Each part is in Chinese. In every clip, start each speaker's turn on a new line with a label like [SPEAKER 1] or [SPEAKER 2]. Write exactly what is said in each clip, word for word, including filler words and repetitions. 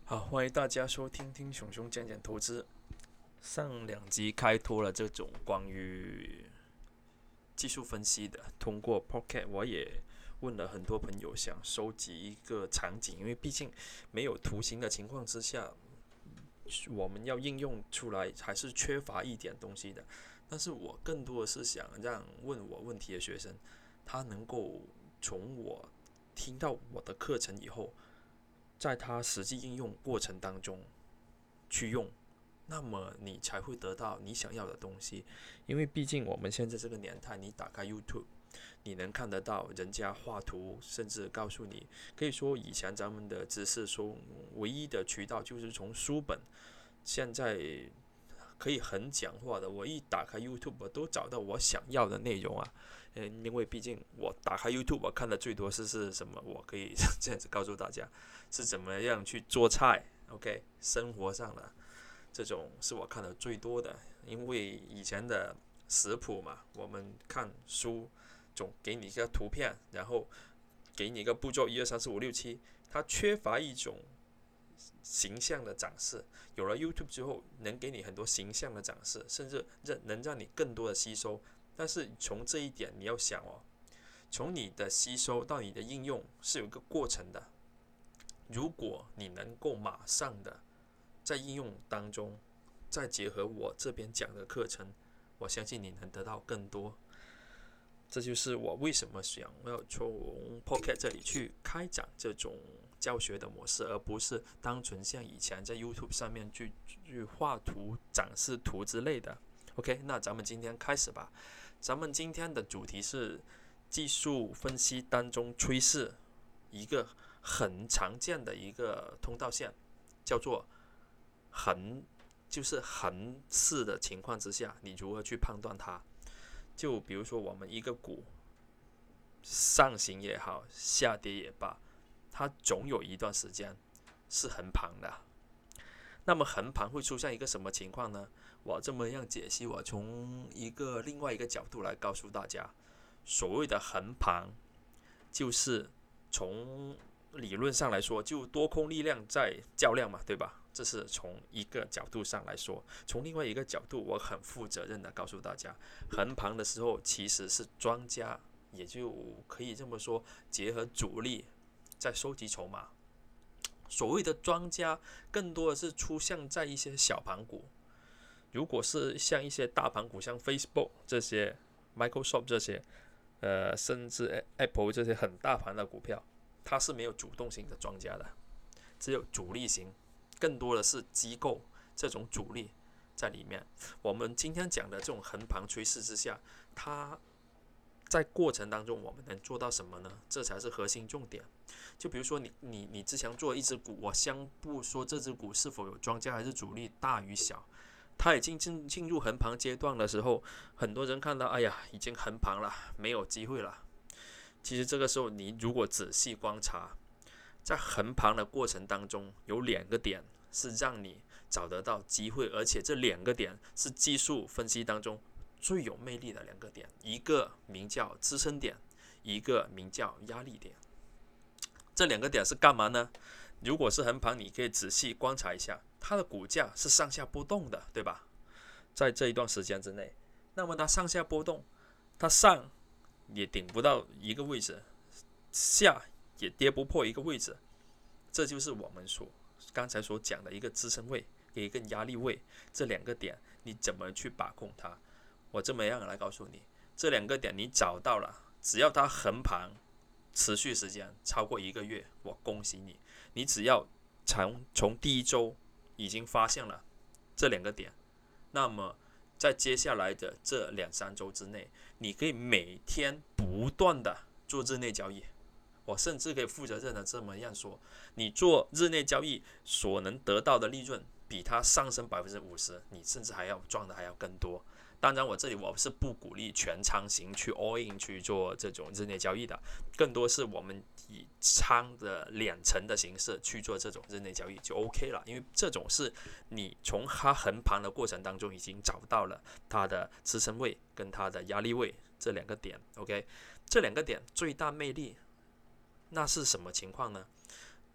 [SPEAKER 1] 好，欢迎大家收听听熊熊讲讲投资。上两集开拓了这种关于技术分析的，通过 Pocket 我也问了很多朋友，想收集一个场景，因为毕竟没有图形的情况之下，我们要应用出来还是缺乏一点东西的。但是我更多的是想让问我问题的学生，他能够从我听到我的课程以后，在他实际应用过程当中去用，那么你才会得到你想要的东西。因为毕竟我们现在这个年代，你打开 YouTube， 你能看得到人家画图，甚至告诉你，可以说以前咱们的知识说唯一的渠道就是从书本，现在可以很讲话的，我一打开 YouTube 我都找到我想要的内容啊。嗯，因为毕竟我打开 YouTube 我看的最多是是什么，我可以这样子告诉大家是怎么样去做菜。OK， 生活上的这种是我看的最多的，因为以前的食谱嘛，我们看书总给你一个图片，然后给你一个步骤一二三四五六七，它缺乏一种形象的展示。有了 YouTube 之后，能给你很多形象的展示，甚至能让你更多的吸收。但是从这一点你要想哦，从你的吸收到你的应用是有一个过程的。如果你能够马上的在应用当中，再结合我这边讲的课程，我相信你能得到更多。这就是我为什么想要从 Pocket 这里去开展这种教学的模式，而不是单纯像以前在 YouTube 上面去去画图、展示图之类的。OK， 那咱们今天开始吧。咱们今天的主题是技术分析当中趋势，一个很常见的一个通道线，叫做横，就是横式的情况之下，你如何去判断它？就比如说我们一个股上行也好，下跌也罢，它总有一段时间是横盘的。那么横盘会出现一个什么情况呢？我这么样解析，我从一个另外一个角度来告诉大家，所谓的横盘，就是从理论上来说，就多空力量在较量嘛，对吧？这是从一个角度上来说。从另外一个角度，我很负责任的告诉大家，横盘的时候其实是庄家，也就可以这么说，结合主力在收集筹码。所谓的庄家更多的是出现在一些小盘股，如果是像一些大盘股，像 Facebook 这些、Microsoft 这些，呃，甚至 Apple 这些很大盘的股票，它是没有主动性的庄家的，只有主力型，更多的是机构这种主力在里面。我们今天讲的这种横盘趋势之下，它在过程当中我们能做到什么呢？这才是核心重点。就比如说你你你之前做一只股，我先不说这只股是否有庄家还是主力大与小，它已经进进入横盘阶段的时候，很多人看到，哎呀，已经横盘了，没有机会了。其实这个时候，你如果仔细观察，在横盘的过程当中，有两个点是让你找得到机会，而且这两个点是技术分析当中最有魅力的两个点，一个名叫支撑点，一个名叫压力点。这两个点是干嘛呢？如果是横盘，你可以仔细观察一下，它的股价是上下波动的，对吧？在这一段时间之内，那么它上下波动，它上也顶不到一个位置，下也跌不破一个位置，这就是我们所刚才所讲的一个支撑位，一个压力位。这两个点你怎么去把控它？我这么样来告诉你，这两个点你找到了，只要它横盘持续时间超过一个月，我恭喜你，你只要从从第一周已经发现了这两个点，那么在接下来的这两三周之内，你可以每天不断的做日内交易。我甚至可以负责任的这么样说，你做日内交易所能得到的利润，比它上升百分之五十，你甚至还要赚的还要更多。当然，我这里我是不鼓励全仓型去 all in 去做这种日内交易的，更多是我们以仓的两成的形式去做这种日内交易就 OK 了，因为这种是你从它横盘的过程当中已经找到了它的支撑位跟它的压力位这两个点。OK， 这两个点最大魅力那是什么情况呢？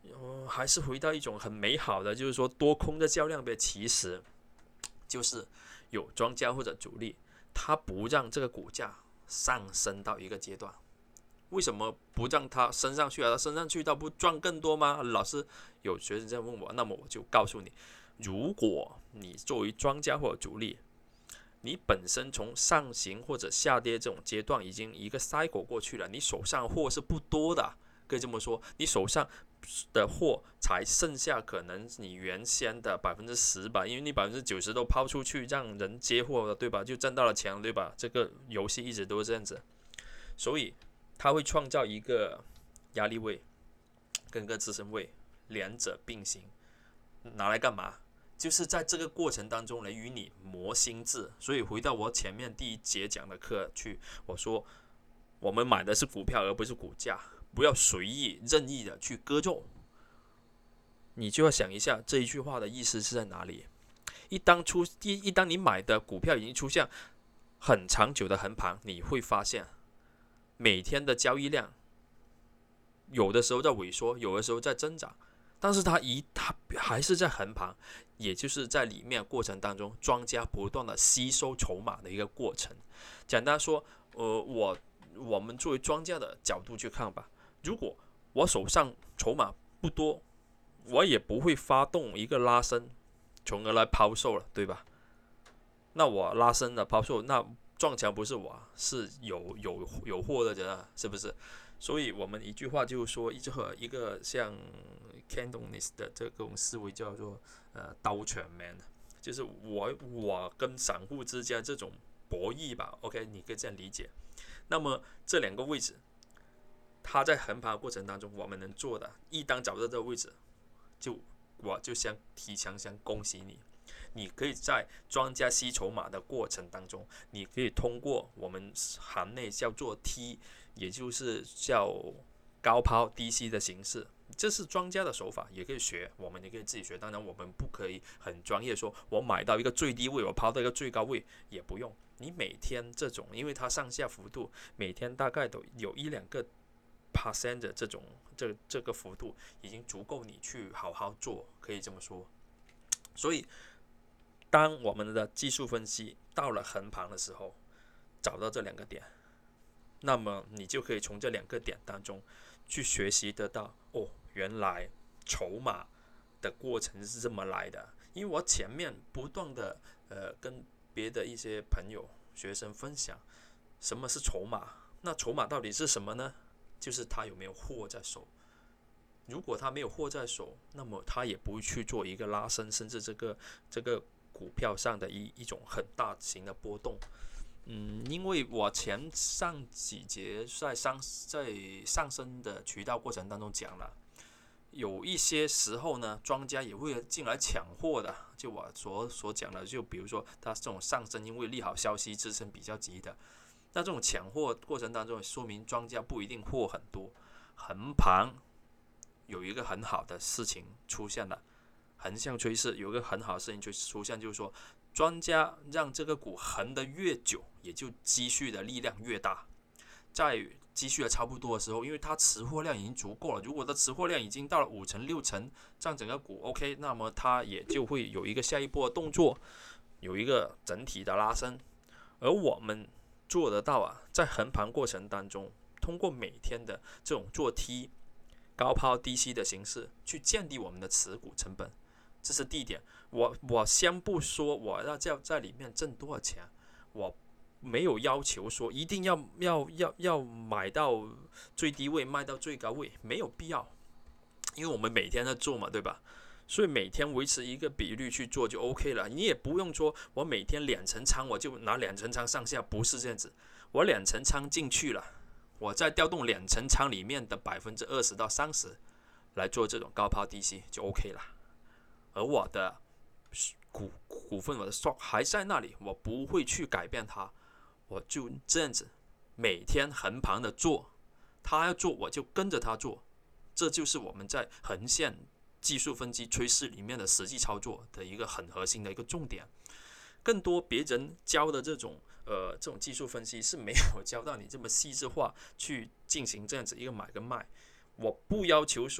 [SPEAKER 1] 呃，还是回到一种很美好的，就是说多空的较量呗。其实就是有庄家或者主力，他不让这个股价上升到一个阶段。为什么不让它升上去啊？它升上去，它不赚更多吗？老师有学生这样问我，那么我就告诉你，如果你作为庄家或者主力，你本身从上行或者下跌这种阶段已经一个 cycle 过去了，你手上货是不多的，可以这么说，你手上的货才剩下可能你原先的百分之十吧，因为你百分之九十都抛出去让人接货了，对吧？就挣到了钱，对吧？这个游戏一直都是这样子，所以它会创造一个压力位跟个支撑位，两者并行，拿来干嘛？就是在这个过程当中来与你磨心智。所以回到我前面第一节讲的课去，我说我们买的是股票而不是股价，不要随意任意的去割肉。你就要想一下这一句话的意思是在哪里。一当出一一当你买的股票已经出现很长久的横盘，你会发现每天的交易量有的时候在萎缩，有的时候在增长，但是它一它还是在横盘，也就是在里面过程当中，庄家不断的吸收筹码的一个过程。简单说，呃，我我们作为庄家的角度去看吧，如果我手上筹码不多，我也不会发动一个拉升，从而来抛售了，对吧？那我拉升了抛售，那撞墙不是我，是有有有货的人，是不是？所以我们一句话就是说，一个一个像 Cantonese 的这种思维叫做呃刀拳 man， 就是我我跟散户之间这种博弈吧。OK， 你可以这样理解。那么这两个位置，它在横盘的过程当中，我们能做的，一当找到这个位置，就我就想提前先恭喜你。你可以在庄家吸筹码的过程当中，你可以通过我们行内叫做 T， 也就是叫高抛低吸的形式，这是庄家的手法，也可以学，我们也可以自己学。当然，我们不可以很专业说，我买到一个最低位，我抛到一个最高位，也不用。你每天这种，因为它上下幅度每天大概都有一两个 percent 的这种这这个幅度，已经足够你去好好做，可以这么说。所以当我们的技术分析到了横盘的时候，找到这两个点，那么你就可以从这两个点当中去学习得到，哦，原来筹码的过程是这么来的。因为我前面不断的呃跟别的一些朋友、学生分享什么是筹码，那筹码到底是什么呢？就是他有没有货在手。如果他没有货在手，那么他也不会去做一个拉升，甚至这个这个股票上的一一种很大型的波动。嗯，因为我前上几节在上在上升的渠道过程当中讲了，有一些时候呢，庄家也会进来抢货的。就我所所讲的，就比如说它这种上升，因为利好消息支撑比较急的，那这种抢货过程当中，说明庄家不一定货很多，横盘有一个很好的事情出现了。横向趋势有一个很好的事情出现，就是说庄家让这个股横得越久，也就积蓄的力量越大。在积蓄的差不多的时候，因为它持货量已经足够了，如果它持货量已经到了五成六成，这样整个股 OK， 那么它也就会有一个下一波的动作，有一个整体的拉升。而我们做得到啊，在横盘过程当中，通过每天的这种做 T 高抛低吸的形式，去降低我们的持股成本。这是第一点。我我先不说我要在在里面挣多少钱，我没有要求说一定要要要要买到最低位卖到最高位，没有必要，因为我们每天在做嘛，对吧？所以每天维持一个比率去做就 OK 了。你也不用说我每天两成仓我就拿两成仓上下，不是这样子。我两成仓进去了，我再调动两成仓里面的百分之二十到三十来做这种高抛低吸就 OK 了。而我的股股份，我的 stock 还在那里，我不会去改变它，我就这样子每天横盘的做，他要做我就跟着他做，这就是我们在横线技术分析趋势里面的实际操作的一个很核心的一个重点。更多别人教的这种呃这种技术分析是没有教到你这么细致化去进行这样子一个买跟卖。我不要求说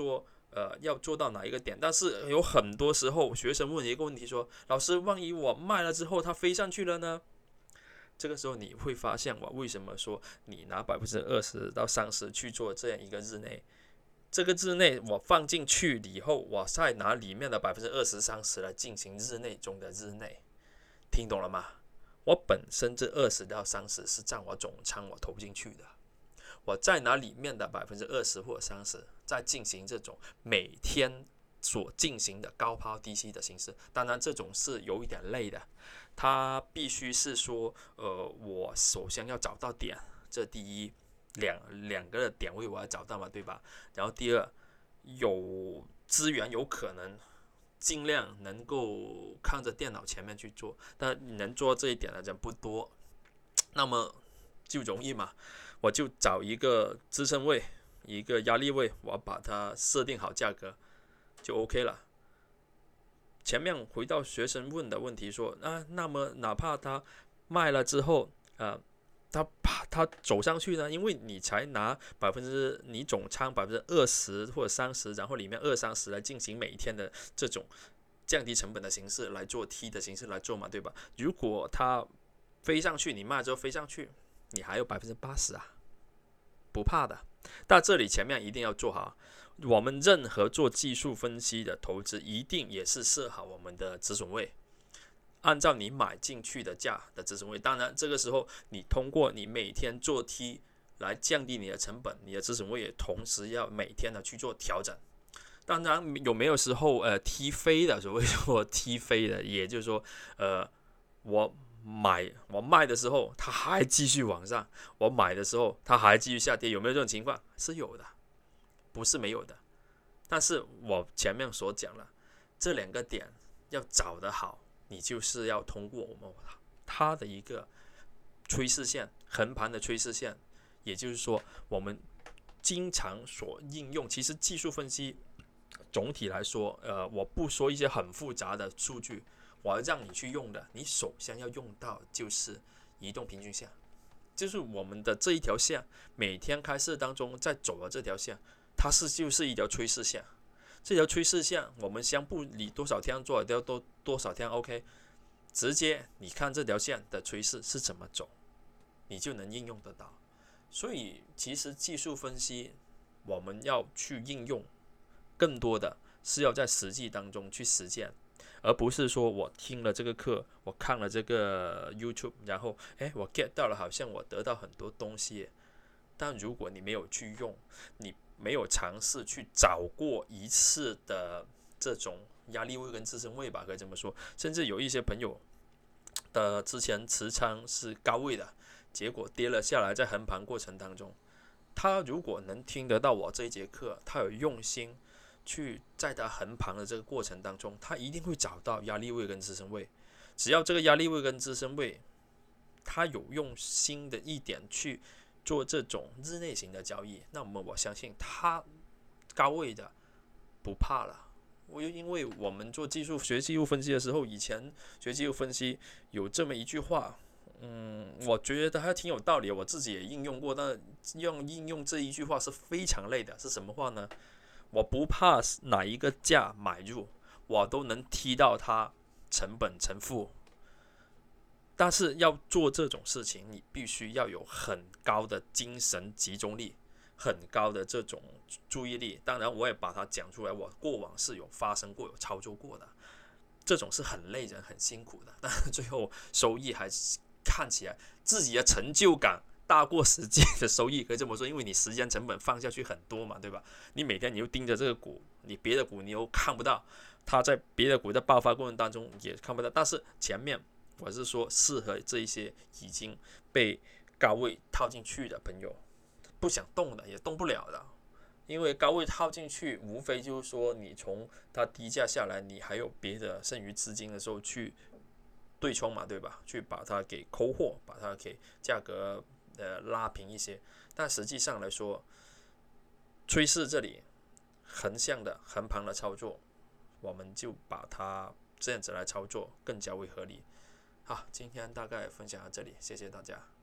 [SPEAKER 1] 呃要做到哪一个点。但是有很多时候学生问一个问题说，老师，万一我卖了之后它飞上去了呢？这个时候你会发现，我为什么说你拿百分之二十到三十去做这样一个日内，这个日内我放进去以后，我再拿里面的百分之二十、三十来进行日内中的日内，听懂了吗？我本身这二十到三十是占我总仓我投进去的，我再拿里面的百分之二十或三十，再进行这种每天所进行的高抛低吸的形式。当然，这种是有一点累的，它必须是说，呃，我首先要找到点，这第一两两个的点位我要找到嘛，对吧？然后第二，有资源有可能尽量能够看着电脑前面去做，但能做这一点的人不多，那么就容易嘛，我就找一个支撑位，一个压力位，我把它设定好价格就 OK 了。前面回到学生问的问题说，啊，那么哪怕他卖了之后，呃，他他走上去呢？因为你才拿百分之你总仓百分之二十或者三十，然后里面二三十来进行每一天的这种降低成本的形式来做 T 的形式来做嘛，对吧？如果它飞上去，你卖之后飞上去，你还有百分之八十啊，不怕的。但这里前面一定要做好。我们任何做技术分析的投资，一定也是设好我们的止损位，按照你买进去的价的止损位。当然，这个时候你通过你每天做 T 来降低你的成本，你的止损位也同时要每天的去做调整。当然，有没有时候呃踢飞的，所谓说踢飞的，也就是说，呃，我买我卖的时候它还继续往上，我买的时候它还继续下跌，有没有这种情况？是有的。不是没有的，但是我前面所讲了，这两个点要找得好，你就是要通过我们它的一个趋势线，横盘的趋势线，也就是说我们经常所应用。其实技术分析总体来说，呃，我不说一些很复杂的数据，我要让你去用的，你首先要用到就是移动平均线，就是我们的这一条线，每天开市当中在走的这条线。它是就是一条趋势线，这条趋势线我们先不理多少天做掉多多少天 OK， 直接你看这条线的趋势是怎么走，你就能应用得到。所以其实技术分析我们要去应用，更多的是要在实际当中去实践，而不是说我听了这个课，我看了这个 YouTube， 然后哎我 get 到了，好像我得到很多东西，但如果你没有去用，你没有尝试去找过一次的这种压力位跟支撑位吧，可以这么说。甚至有一些朋友的之前持仓是高位的，结果跌了下来，在横盘过程当中，他如果能听得到我这一节课，他有用心去在他横盘的这个过程当中，他一定会找到压力位跟支撑位。只要这个压力位跟支撑位，他有用心的一点去做这种日内型的交易，那么我相信他高位的不怕了。我因为我们做技术学技术分析的时候，以前学技术分析有这么一句话，嗯，我觉得还挺有道理，我自己也应用过，但用应用这一句话是非常累的。是什么话呢？我不怕哪一个价买入，我都能踢到它成本成负。但是要做这种事情，你必须要有很高的精神集中力，很高的这种注意力。当然，我也把它讲出来，我过往是有发生过、有操作过的。这种是很累人、很辛苦的，但是最后收益还是看起来自己的成就感大过实际的收益，可以这么说，因为你时间成本放下去很多嘛，对吧？你每天你又盯着这个股，你别的股你又看不到，它在别的股的爆发过程当中也看不到，但是前面。我是说，适合这一些已经被高位套进去的朋友，不想动的也动不了的，因为高位套进去，无非就是说你从它低价下来，你还有别的剩余资金的时候去对冲嘛，对吧？去把它给抠货，把它给价格呃拉平一些。但实际上来说，趋势这里横向的横盘的操作，我们就把它这样子来操作更加为合理。好，今天大概分享到这里，谢谢大家。